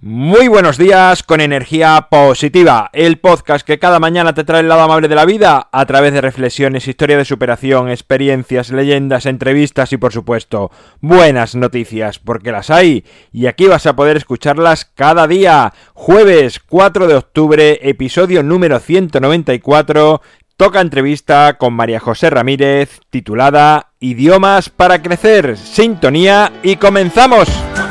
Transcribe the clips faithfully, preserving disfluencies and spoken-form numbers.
Muy buenos días con energía positiva, el podcast que cada mañana te trae el lado amable de la vida a través de reflexiones, historia de superación, experiencias, leyendas, entrevistas y por supuesto buenas noticias, porque las hay y aquí vas a poder escucharlas cada día. Jueves cuatro de octubre, episodio número ciento noventa y cuatro, toca entrevista con María José Ramírez titulada Idiomas para crecer. Sintonía y comenzamos.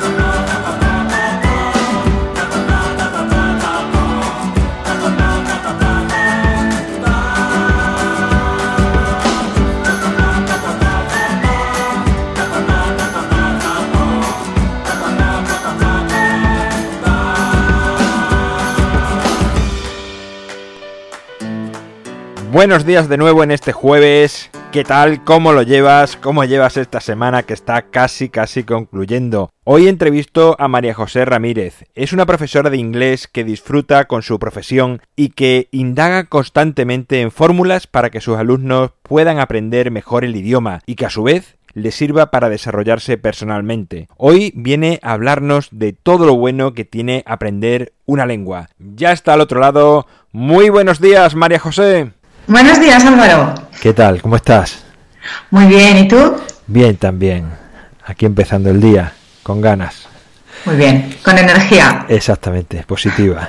Buenos días de nuevo en este jueves. ¿Qué tal? ¿Cómo lo llevas? ¿Cómo llevas esta semana que está casi casi concluyendo? Hoy entrevisto a María José Ramírez. Es una profesora de inglés que disfruta con su profesión y que indaga constantemente en fórmulas para que sus alumnos puedan aprender mejor el idioma y que a su vez les sirva para desarrollarse personalmente. Hoy viene a hablarnos de todo lo bueno que tiene aprender una lengua. Ya está al otro lado. Muy buenos días, María José. Buenos días, Álvaro. ¿Qué tal? ¿Cómo estás? Muy bien, ¿y tú? Bien, también. Aquí empezando el día, con ganas. Muy bien, con energía. Exactamente, positiva.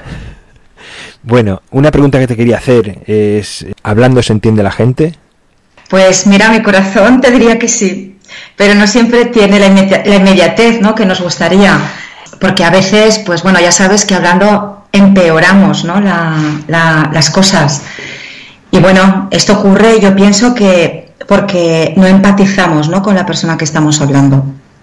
Bueno, una pregunta que te quería hacer es, ¿hablando se entiende la gente? Pues mira, mi corazón te diría que sí, pero no siempre tiene la, inmedi- la inmediatez, ¿no?, que nos gustaría, porque a veces, pues bueno, ya sabes que hablando empeoramos, ¿no?, la, la, las cosas. Y bueno, esto ocurre, yo pienso que porque no empatizamos, ¿no?, con la persona que estamos hablando.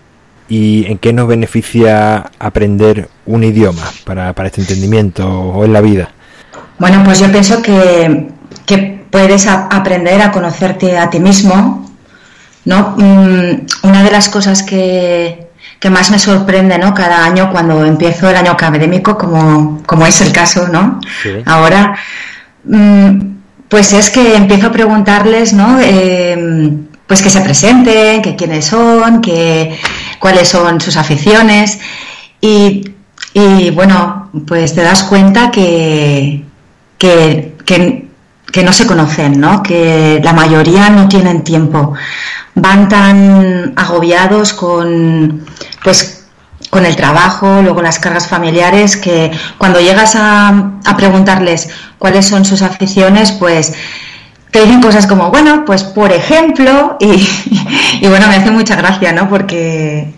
¿Y en qué nos beneficia aprender un idioma para, para este entendimiento o en la vida? Bueno, pues yo pienso que, que puedes a, aprender a conocerte a ti mismo, ¿no? Mm, una de las cosas que, que más me sorprende, ¿no?, cada año cuando empiezo el año académico, como, como es el caso, ¿no?, Sí. Ahora... Mm, Pues es que empiezo a preguntarles, ¿no?, eh, pues que se presenten, que quiénes son, que cuáles son sus aficiones y, y bueno, pues te das cuenta que, que, que, que no se conocen, ¿no?, que la mayoría no tienen tiempo, van tan agobiados con, pues, con el trabajo, luego las cargas familiares, que cuando llegas a, a preguntarles cuáles son sus aficiones, pues te dicen cosas como, bueno, pues por ejemplo, y, y bueno, me hace mucha gracia, ¿no?, porque,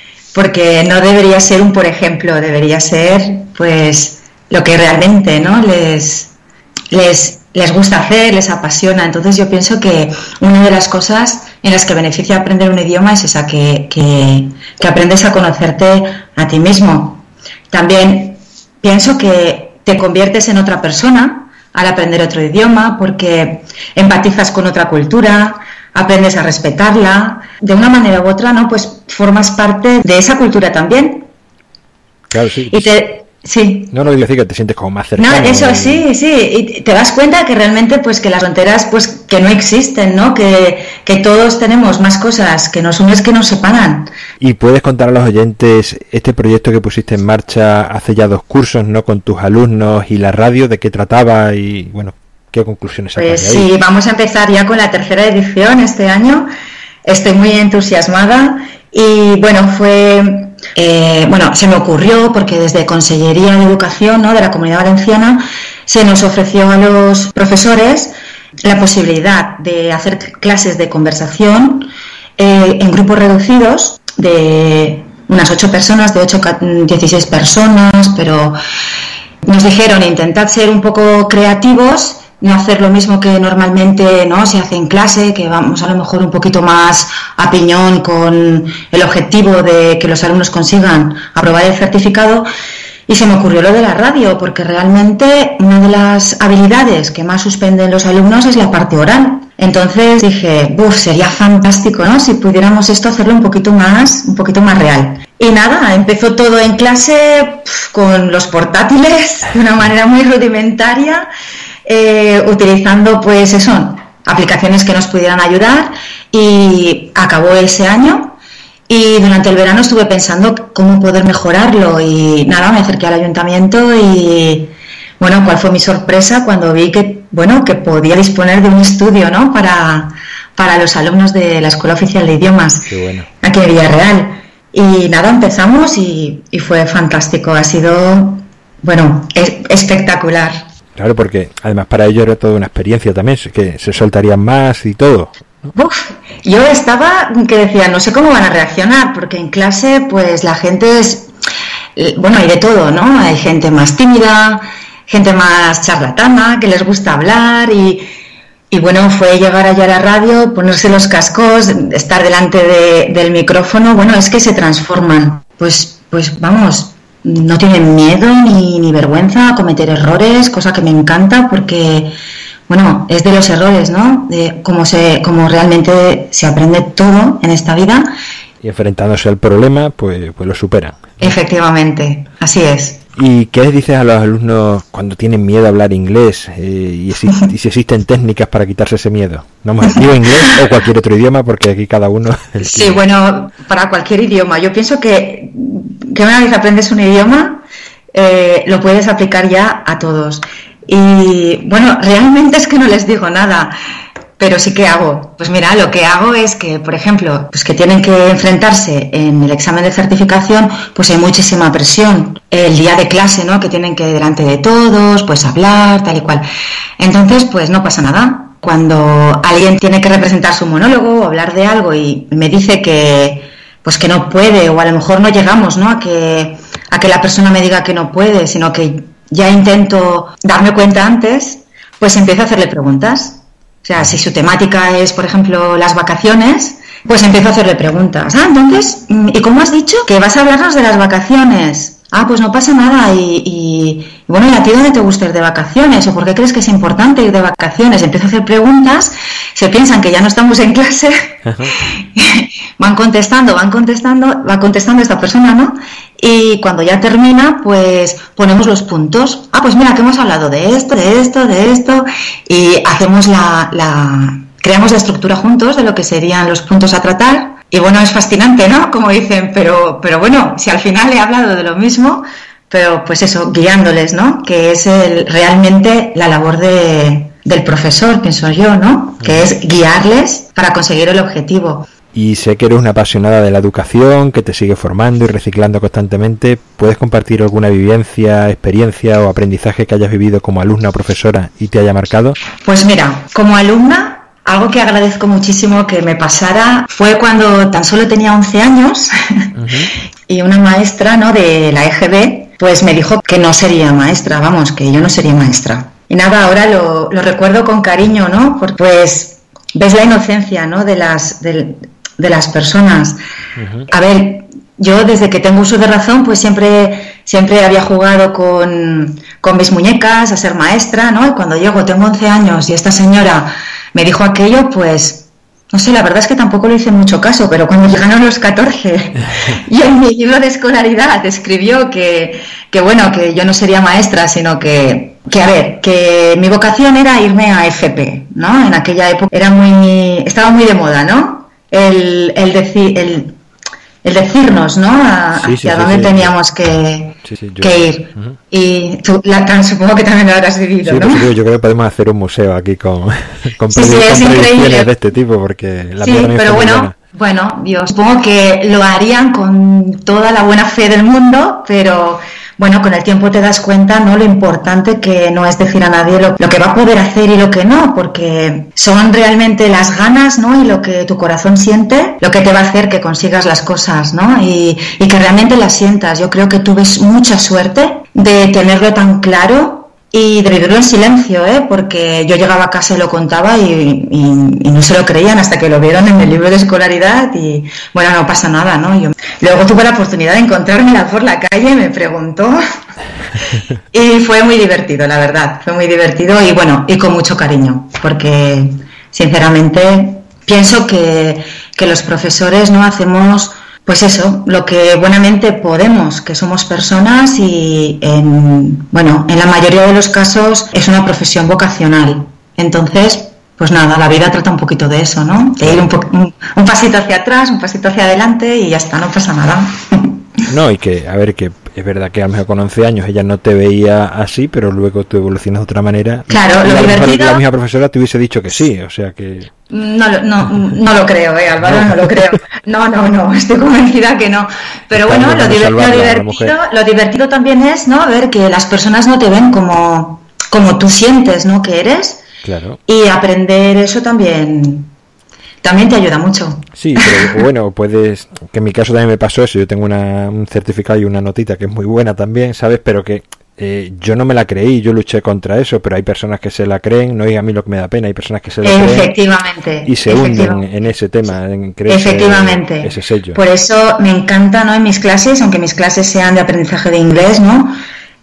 porque no debería ser un por ejemplo, debería ser pues lo que realmente, ¿no?, les, les, les gusta hacer, les apasiona. Entonces yo pienso que una de las cosas en las que beneficia aprender un idioma es esa, que, que, que aprendes a conocerte a ti mismo. También pienso que te conviertes en otra persona al aprender otro idioma, porque empatizas con otra cultura, aprendes a respetarla, de una manera u otra, ¿no?, pues formas parte de esa cultura también. Claro, sí. Y te... Sí. No, no, quiero decir que te sientes como más cercano. No, eso sí, sí, y te das cuenta que realmente pues que las fronteras pues que no existen, ¿no?, que, que todos tenemos más cosas que nos unen que nos separan. Y puedes contar a los oyentes este proyecto que pusiste en marcha hace ya dos cursos, ¿no?, con tus alumnos y la radio, de qué trataba y bueno, qué conclusiones sacas Pues de ahí. sí, vamos a empezar ya con la tercera edición este año, estoy muy entusiasmada y bueno, fue... Eh, bueno, se me ocurrió porque desde Consellería de Educación, ¿no?, de la Comunidad Valenciana se nos ofreció a los profesores la posibilidad de hacer clases de conversación eh, en grupos reducidos de unas ocho personas, de ocho a dieciséis personas, pero nos dijeron intentad ser un poco creativos, no hacer lo mismo que normalmente, ¿no?, se hace en clase, que vamos a lo mejor un poquito más a piñón con el objetivo de que los alumnos consigan aprobar el certificado. Y se me ocurrió lo de la radio, porque realmente una de las habilidades que más suspenden los alumnos es la parte oral. Entonces dije, uff, sería fantástico, ¿no?, si pudiéramos esto hacerlo un poquito más, un poquito más real. Y nada, empezó todo en clase pf, con los portátiles de una manera muy rudimentaria, eh, utilizando pues eso, aplicaciones que nos pudieran ayudar, y acabó ese año Y durante el verano estuve pensando cómo poder mejorarlo y nada, me acerqué al ayuntamiento y bueno, cuál fue mi sorpresa cuando vi que, bueno, que podía disponer de un estudio, ¿no? Para, para los alumnos de la Escuela Oficial de Idiomas, Qué bueno. Aquí en Villarreal. Y nada, empezamos y, y fue fantástico, ha sido, bueno, es, espectacular. Claro, porque además para ellos era toda una experiencia también, que se soltarían más y todo. Uf, yo estaba que decía, no sé cómo van a reaccionar, porque en clase pues la gente es, bueno, hay de todo, ¿no? Hay gente más tímida, gente más charlatana, que les gusta hablar y, y bueno, fue llegar allá a la radio, ponerse los cascos, estar delante de, del micrófono, bueno, es que se transforman, pues, pues vamos, no tienen miedo ni, ni vergüenza a cometer errores, cosa que me encanta porque... Bueno, es de los errores, ¿no? De cómo se, cómo realmente se aprende todo en esta vida. Y enfrentándose al problema, pues, pues lo superan. Efectivamente, así es. ¿Y qué les dices a los alumnos cuando tienen miedo a hablar inglés? Eh, y, si, y si existen técnicas para quitarse ese miedo. No me digo inglés o cualquier otro idioma, porque aquí cada uno... Sí, bueno, para cualquier idioma. Yo pienso que, que una vez aprendes un idioma, eh, lo puedes aplicar ya a todos. Y bueno, realmente es que no les digo nada, pero sí que hago. Pues mira, lo que hago es que, por ejemplo, pues que tienen que enfrentarse en el examen de certificación, pues hay muchísima presión. El día de clase, ¿no? Que tienen que delante de todos, pues hablar, tal y cual. Entonces, pues no pasa nada. Cuando alguien tiene que representar su monólogo o hablar de algo y me dice que, pues que no puede, o a lo mejor no llegamos, ¿no? A que, a que la persona me diga que no puede, sino que ya intento darme cuenta antes, pues empiezo a hacerle preguntas. O sea, si su temática es, por ejemplo, las vacaciones, pues empiezo a hacerle preguntas. Ah, entonces, ¿y cómo has dicho que vas a hablarnos de las vacaciones? Ah, pues no pasa nada. Y, y bueno, ¿y a ti dónde te gusta ir de vacaciones? ¿O por qué crees que es importante ir de vacaciones? Empiezo a hacer preguntas, se piensan que ya no estamos en clase, van contestando, van contestando, va contestando esta persona, ¿no? Y cuando ya termina, pues ponemos los puntos. Ah, pues mira, que hemos hablado de esto, de esto, de esto, y hacemos la, la, creamos la estructura juntos de lo que serían los puntos a tratar. Y bueno, es fascinante, ¿no? Como dicen, pero, pero bueno, si al final he hablado de lo mismo, pero pues eso, guiándoles, ¿no? Que es el, realmente la labor de, del profesor, pienso yo, ¿no? Que es guiarles para conseguir el objetivo. Y sé que eres una apasionada de la educación, que te sigue formando y reciclando constantemente. ¿Puedes compartir alguna vivencia, experiencia o aprendizaje que hayas vivido como alumna o profesora y te haya marcado? Pues mira, como alumna, algo que agradezco muchísimo que me pasara fue cuando tan solo tenía once años uh-huh. y una maestra, ¿no? de la E G B pues me dijo que no sería maestra, vamos, que yo no sería maestra. Y nada, ahora lo, lo recuerdo con cariño, ¿no? Porque pues ves la inocencia, ¿no? de las... De, de las personas. Uh-huh. A ver, yo desde que tengo uso de razón, pues siempre, siempre había jugado con, con mis muñecas a ser maestra, ¿no? Y cuando llego, tengo once años y esta señora me dijo aquello, pues, no sé, la verdad es que tampoco le hice mucho caso, pero cuando llegaron los catorce y en mi libro de escolaridad escribió que, que bueno, que yo no sería maestra, sino que, que a ver, que mi vocación era irme a F P, ¿no? En aquella época era muy, estaba muy de moda, ¿no? El, el, deci, el, el decirnos, ¿no? A, sí, sí, hacia sí, dónde sí, teníamos sí. que, sí, sí, yo, que ir. Uh-huh. Y tú, la, supongo que también lo habrás vivido, sí, ¿no? Pues, yo creo que podemos hacer un museo aquí con, con, sí, sí, con predicciones de este tipo, porque la sí, pero bueno, bueno, yo supongo que lo harían con toda la buena fe del mundo, pero... Bueno, con el tiempo te das cuenta, ¿no? Lo importante que no es decir a nadie lo, lo que va a poder hacer y lo que no, porque son realmente las ganas, ¿no? Y lo que tu corazón siente, lo que te va a hacer que consigas las cosas, ¿no? Y, y que realmente las sientas. Yo creo que tuve mucha suerte de tenerlo tan claro y de vivirlo en silencio, ¿eh? Porque yo llegaba a casa y lo contaba y, y, y no se lo creían hasta que lo vieron en el libro de escolaridad y bueno, no pasa nada, ¿no? Yo luego tuve la oportunidad de encontrármela por la calle, me preguntó y fue muy divertido, la verdad, fue muy divertido y bueno, y con mucho cariño, porque sinceramente pienso que, que los profesores no hacemos... Pues eso, lo que buenamente podemos, que somos personas y, en, bueno, en la mayoría de los casos es una profesión vocacional. Entonces, pues nada, la vida trata un poquito de eso, ¿no? De ir un, po- un, un pasito hacia atrás, un pasito hacia adelante y ya está, no pasa nada. No, y que, a ver, que es verdad que a lo mejor con once años ella no te veía así, pero luego tú evolucionas de otra manera. Claro, y lo a lo mejor divertido... la misma profesora te hubiese dicho que sí, o sea que... No, lo- no, no lo creo, eh, Álvaro, no. no lo creo. No, no, no, estoy convencida que no. Pero Está bueno, lo, intentando diver- lo salvarla, la divertido, mujer. lo divertido también es, ¿no? Ver que las personas no te ven como, como tú sientes, ¿no? Que eres. Claro. Y aprender eso también, también te ayuda mucho. Sí, pero bueno, puedes, que en mi caso también me pasó eso, yo tengo una, un certificado y una notita que es muy buena también, ¿sabes? Pero que eh, yo no me la creí, yo luché contra eso, pero hay personas que se la creen, no es a mí lo que me da pena, hay personas que se la creen Efectivamente. y se hunden efectivamente. en ese tema, en creerse Efectivamente. ese sello. Por eso me encanta, ¿no? En mis clases, aunque mis clases sean de aprendizaje de inglés, ¿no?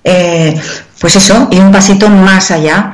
Eh, pues eso, ir un pasito más allá,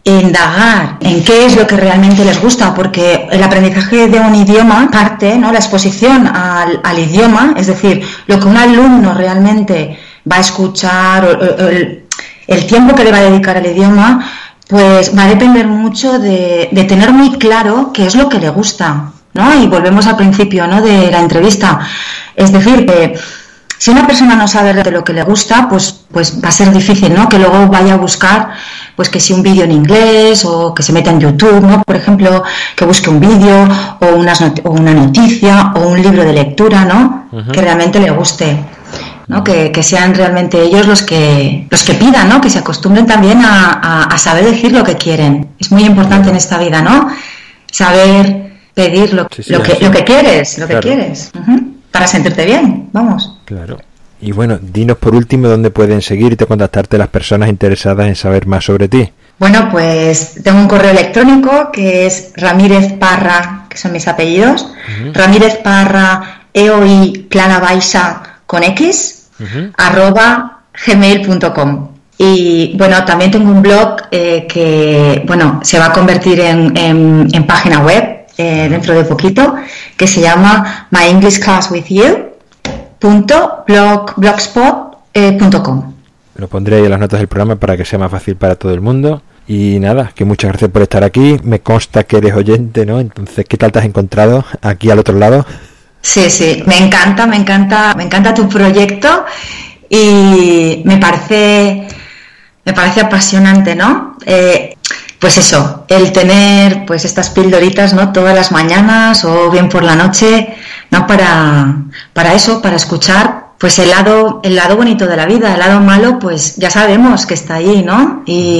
indagar en qué es lo que realmente les gusta, porque el aprendizaje de un idioma parte, ¿no? La exposición al, al idioma, es decir, lo que un alumno realmente va a escuchar, o, o, el, el tiempo que le va a dedicar al idioma, pues va a depender mucho de, de tener muy claro qué es lo que le gusta, ¿no? Y volvemos al principio, ¿no? De la entrevista, es decir, que si una persona no sabe de lo que le gusta, pues, pues va a ser difícil, ¿no? Que luego vaya a buscar, pues que si un vídeo en inglés o que se meta en YouTube, ¿no? Por ejemplo, que busque un vídeo o, unas not- o una noticia o un libro de lectura, ¿no? Uh-huh. Que realmente le guste, ¿no? Que, que sean realmente ellos los que los que pidan, ¿no? Que se acostumbren también a, a, a saber decir lo que quieren. Es muy importante en esta vida, ¿no? Saber pedir lo, sí, sí, lo, que, lo que quieres, lo claro. que quieres. Uh-huh. Para sentirte bien, vamos. Claro. Y bueno, dinos por último dónde pueden seguirte, contactarte las personas interesadas en saber más sobre ti. Bueno, pues tengo un correo electrónico que es Ramírez Parra, que son mis apellidos, uh-huh. Ramírez Parra, eoi plana baixa con X, uh-huh. arroba gmail punto com. Y bueno, también tengo un blog eh, que, bueno, se va a convertir en, en, en página web eh, dentro de poquito, que se llama my english class with you punto blogspot punto com. Lo pondré ahí en las notas del programa para que sea más fácil para todo el mundo. Y nada, que muchas gracias por estar aquí. Me consta que eres oyente, ¿no? Entonces, ¿qué tal te has encontrado aquí al otro lado? Sí, sí, me encanta, me encanta, me encanta tu proyecto y me parece, me parece apasionante, ¿no? Eh, pues eso, el tener pues estas pildoritas, ¿no? Todas las mañanas o bien por la noche, ¿no? Para, para eso, para escuchar pues el lado, el lado bonito de la vida, el lado malo, pues ya sabemos que está ahí, ¿no?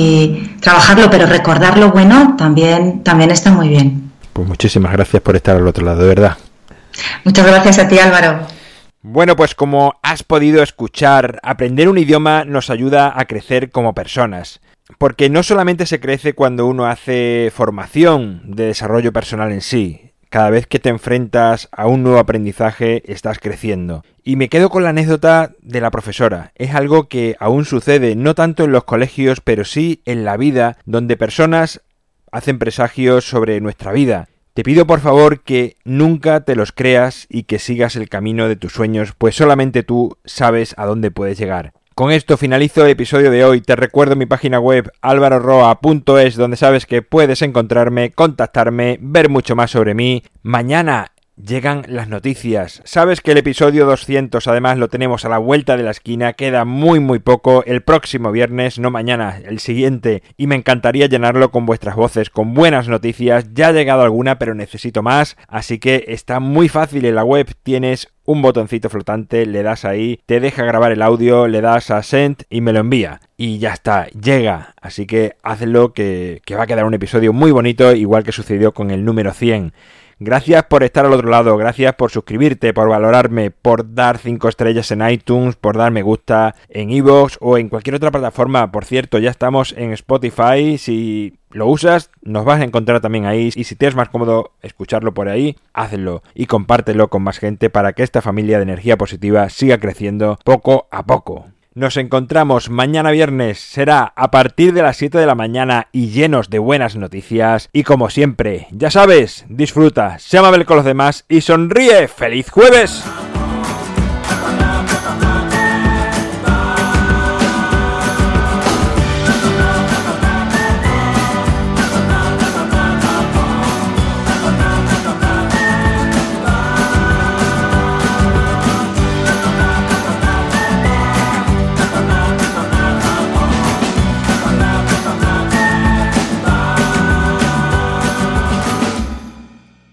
Y trabajarlo, pero recordar lo bueno también, también está muy bien. Pues muchísimas gracias por estar al otro lado, de verdad. Muchas gracias a ti, Álvaro. Bueno, pues como has podido escuchar, aprender un idioma nos ayuda a crecer como personas. Porque no solamente se crece cuando uno hace formación de desarrollo personal en sí. Cada vez que te enfrentas a un nuevo aprendizaje, estás creciendo. Y me quedo con la anécdota de la profesora. Es algo que aún sucede, no tanto en los colegios, pero sí en la vida, donde personas hacen presagios sobre nuestra vida. Te pido por favor que nunca te los creas y que sigas el camino de tus sueños, pues solamente tú sabes a dónde puedes llegar. Con esto finalizo el episodio de hoy. Te recuerdo mi página web alvaro roa punto es, donde sabes que puedes encontrarme, contactarme, ver mucho más sobre mí. Mañana llegan las noticias. Sabes que el episodio doscientos además lo tenemos a la vuelta de la esquina, queda muy muy poco, el próximo viernes, no mañana, el siguiente, y me encantaría llenarlo con vuestras voces, con buenas noticias. Ya ha llegado alguna, pero necesito más, así que está muy fácil. En la web tienes un botoncito flotante, le das ahí, te deja grabar el audio, le das a send y me lo envía. Y ya está, llega. Así que hazlo, que, que va a quedar un episodio muy bonito, igual que sucedió con el número cien. Gracias por estar al otro lado, gracias por suscribirte, por valorarme, por dar cinco estrellas en iTunes, por dar me gusta en iVoox o en cualquier otra plataforma. Por cierto, ya estamos en Spotify, si lo usas nos vas a encontrar también ahí, y si te es más cómodo escucharlo por ahí, hazlo y compártelo con más gente para que esta familia de energía positiva siga creciendo poco a poco. Nos encontramos mañana viernes, será a partir de las siete de la mañana y llenos de buenas noticias. Y como siempre, ya sabes, disfruta, sé amable con los demás y sonríe. ¡Feliz jueves!